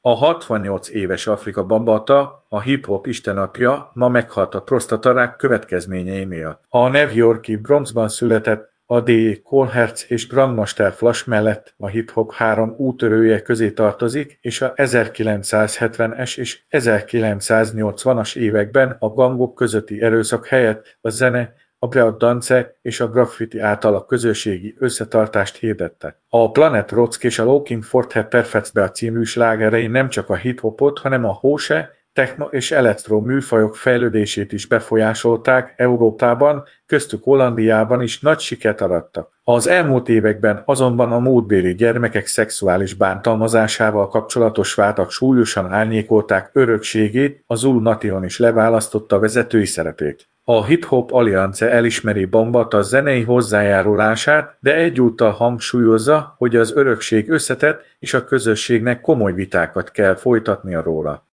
A 68 éves Afrika Bambaataa, a hip-hop istenapja, ma meghalt a prostatarák következményei miatt. A New York-i Bronxban született, a D. Kohlherz és Grandmaster Flash mellett a hip-hop három úttörője közé tartozik, és a 1970-es és 1980-as években a gangok közötti erőszak helyett a zene, a breakdance és a graffiti által a közösségi összetartást hirdette. A Planet Rock és a Looking for the Perfect Beat című slágerei nem csak a hip-hopot, hanem a house, techno és elektro műfajok fejlődését is befolyásolták Európában, köztük Hollandiában is nagy sikert arattak. Az elmúlt években azonban a múltbéli gyermekek szexuális bántalmazásával kapcsolatos vádak súlyosan árnyékolták örökségét, a Zulu Nation is leválasztotta vezetői szerepét. A Hip Hop Alliance elismeri Bambaataa zenei hozzájárulását, de egyúttal hangsúlyozza, hogy az örökség összetett és a közösségnek komoly vitákat kell folytatnia róla.